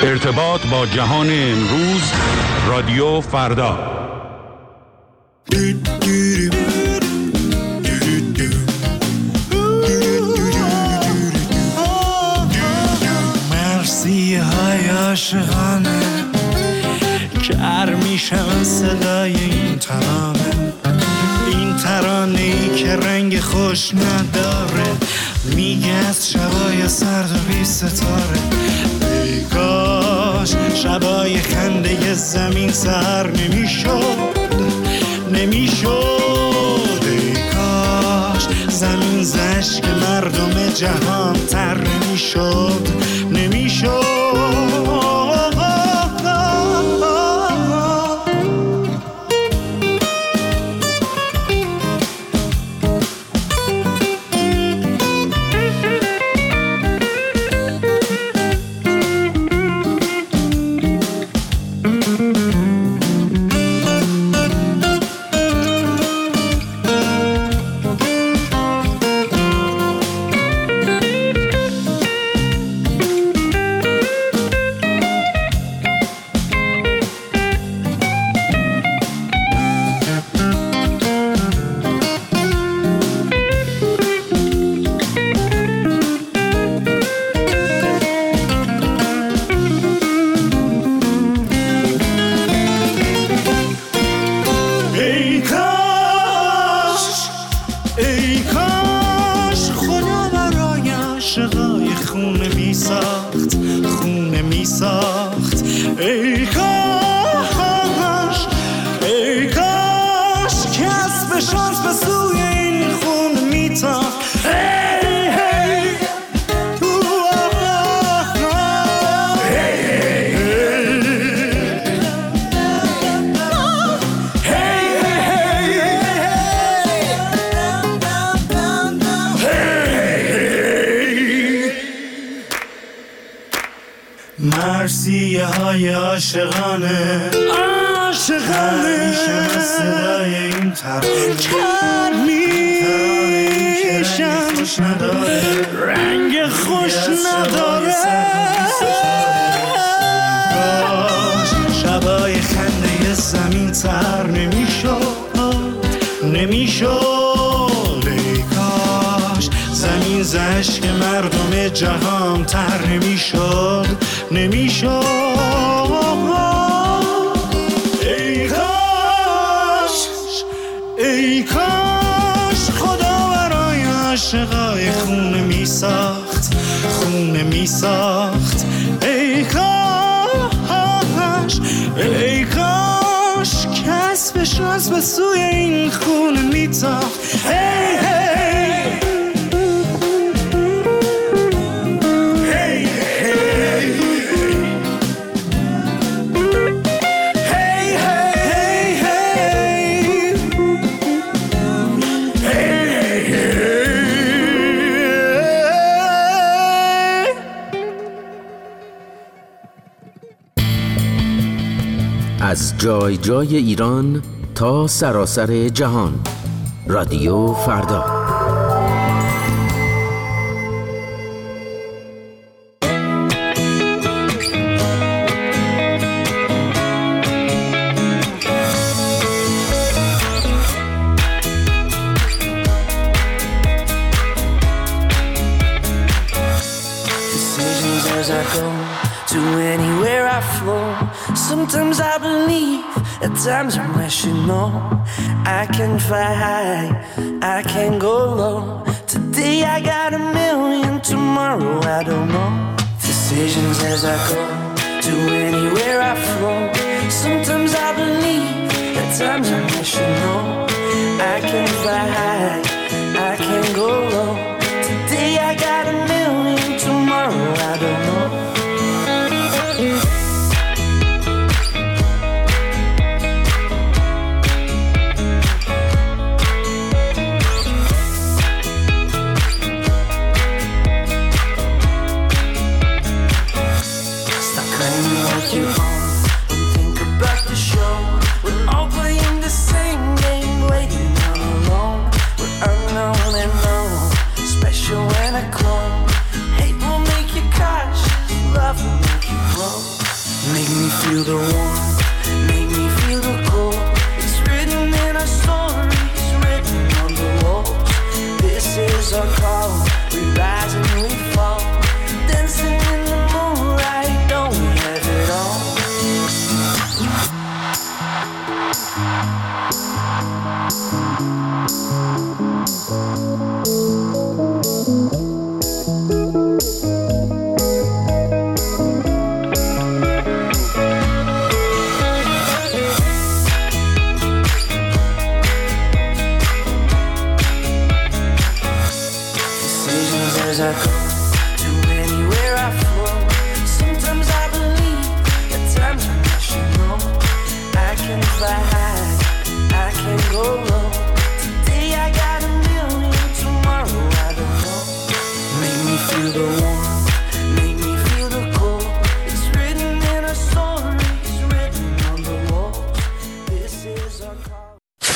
ارتباط با جهان امروز، رادیو فردا. مرسی های عاشقانه کر میشم صدای این ترانه ای که رنگ خوش نداره، میگه از شبای سرد و بی ستاره. ای کاش شبای خنده زمین سر نمیشد. ای کاش زمین زشک مردم جهان تر نمیشد. مرسیه های عاشقانه میشم از صدای این ترانه خوش نداره، رنگ خوش نداره. باش شبای خنده زمین تر نمیشد. ای کاش زمین زشک مردم جهان تر نمیشد. ای کاش خدا برای عاشقای خونه میساخت. ای کاش کسبش از به سوی این خونه میتاخت. از جای جای ایران تا سراسر جهان، رادیو فردا. Decisions as I go to anywhere I flow. Sometimes I believe, at times I'm rational. I can fly high, I can go low. Today I got a million, tomorrow I don't know. Decisions as I go to anywhere I flow. Sometimes I believe, at times I'm rational. I can fly high, I can go low. Today I got a million, tomorrow I don't know. You on, don't think about the show. We're all playing the same game, waiting on alone. We're unknown and known, special when I clone. Hate will make you cautious, love will make you grow. feel the warmth, make me feel the cold. It's written in our stories, written on the walls. This is our call, we rise and we fall. Dancing in the moonlight, don't we have it all? As I go to anywhere I flow, sometimes I believe, at times I wish you know. I can fly high, I can go low. Today I got a million, tomorrow I don't know. Make me feel the warmth, make me feel the cold. It's written in our stories, written on the walls. This is our call.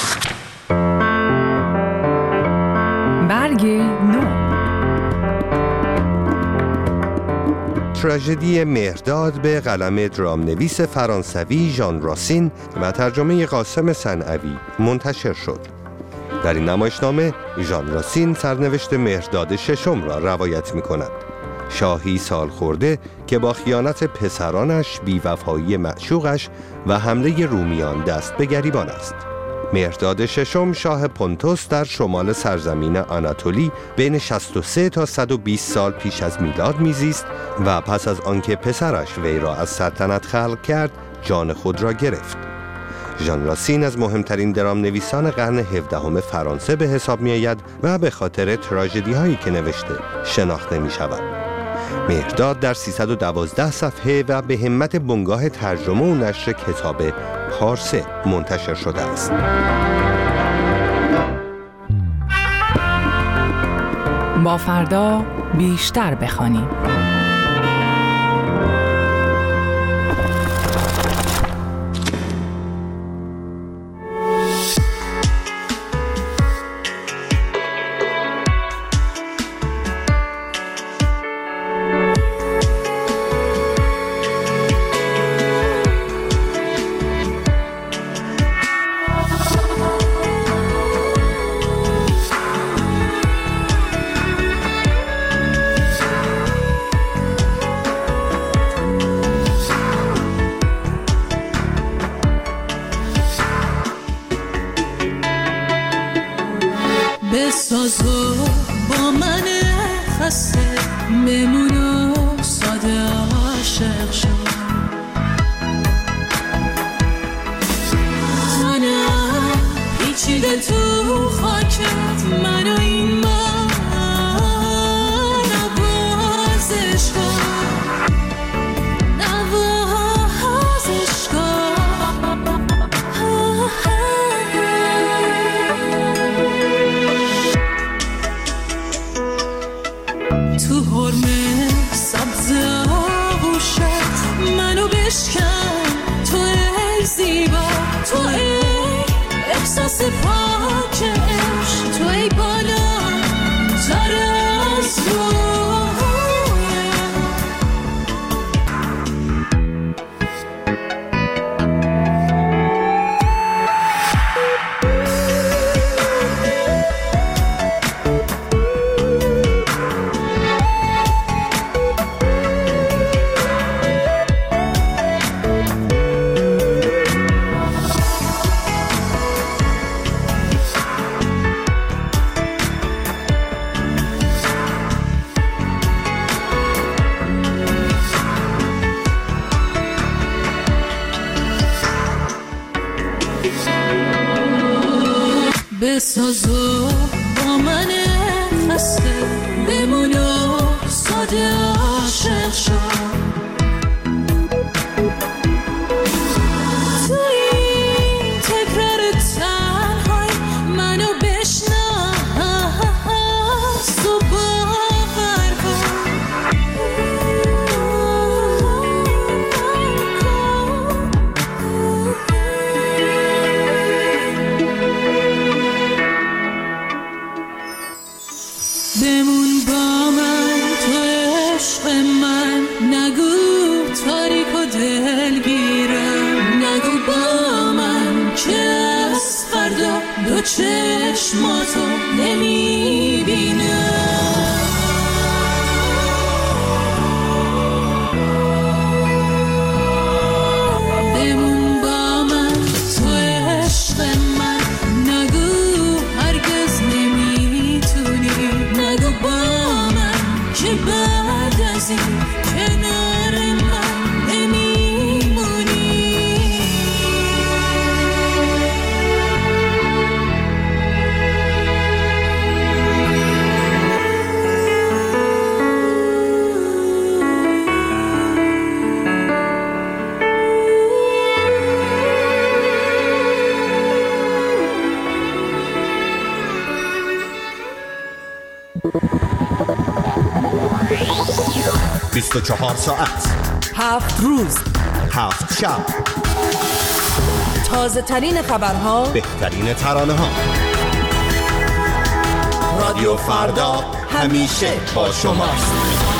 برگ نو. تراژدی مهرداد به قلم درامنویس فرانسوی ژان راسین و ترجمه قاسم صنعوی منتشر شد. در این نمایشنامه ژان راسین سرنوشت مهرداد ششم را روایت می کند. شاهی سالخورده که با خیانت پسرانش، بی‌وفایی معشوقش و حمله رومیان دست به گریبان است. مهرداد ششم شاه پونتوس در شمال سرزمین آناتولی بین 63 تا 120 سال پیش از میلاد میزیست و پس از آنکه پسرش وی را از سلطنت خلع کرد جان خود را گرفت. ژان راسین از مهمترین درامنویسان قرن 17 فرانسه به حساب می آید و به خاطر تراژدی هایی که نوشته شناخته می شود. مهرداد در 312 صفحه و به همت بنگاه ترجمه و نشر کتاب پارسه منتشر شده است. با فردا بیشتر بخوانیم. بسازو با من خسته بمونو ساده عاشق شو منم پیچیده تو خاکت منو این بار نوازش کن نوازش کن تو حرمه سبز آغوشت منو بشکن تو ای زیبا تو ای احساس پاک عشق تو ای بالا تر از بسازو با من خسته بمونو ساده عاشق شو تو این تکرار تنهای منو بشناس و باور کن بمون با من تو عشق من نگو چشماتو نمیبینم. بمون با من تو عشق من، نگو هرگز نمیتونی، نگو با من که بعد از این کنار من نمیمونی. چهار ساعت، 7 روز، 7 شب، تازه ترین خبرها، بهترین ترانه ها. رادیو فردا همیشه با شماست.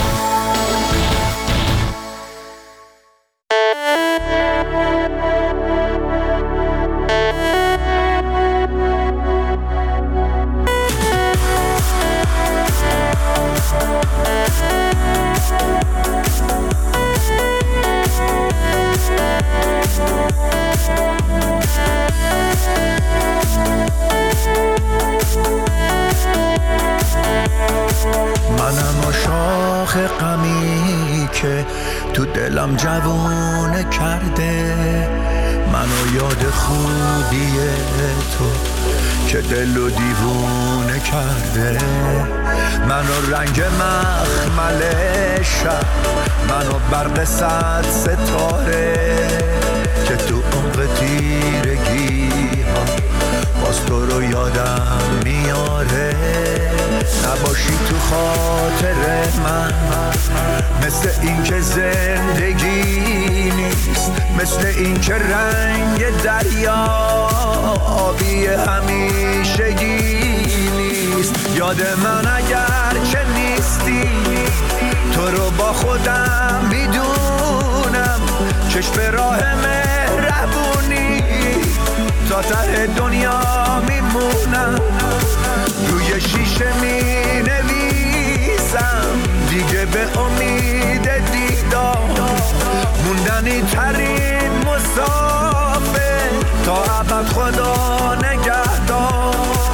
که تو دلم جوونه کرده، منو یاد خودی تو که دل و دیوونه کرده. منو رنگ مخمل شب، منو برق 100 ستاره که تو عمق تیرگی ها باز تو رو یادم میاره. نباشی تو خاطر من، مثل این که زندگی نیست، مثل این که رنگ دریا آبی همیشگی نیست. یاد من اگر چه نیستی، تو رو با خودم میدونم، چشم راه مهربونی تا ته دنیا میمونم. روی شیشه می نویسم دیگه به امید دیدار، موندنی ترین مسافر تا ابد خدا نگهدار.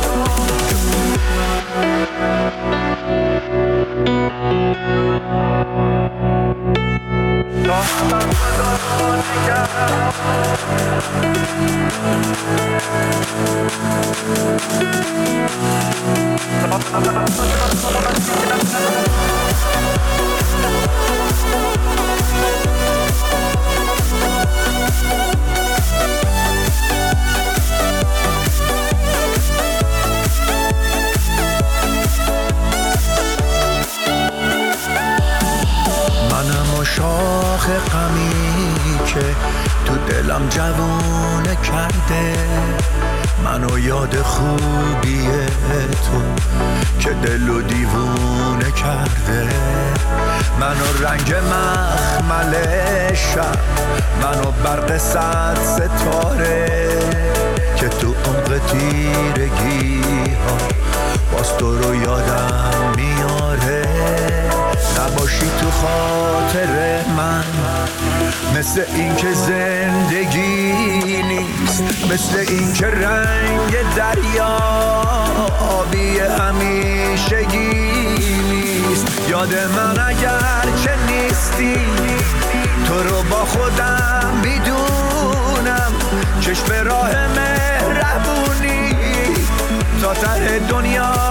تا ابد خدا نگهدار. منم و شاخ غمی که تو دلم جوونه کرده، منو یاد خوبی تو که دل و دیوونه کرده. منو رنگ مخمل شب، منو برق 100 ستاره که تو عمق تیرگی ها باز تو رو یادم میاره. نباشی تو خاطر من، مثل این که زندگی نیست، مثل این که رنگ دریا آبی همیشگی نیست. یاد من اگر چه نیستی، تو رو با خودم میدونم، چشم راه مهربونی تا ته دنیا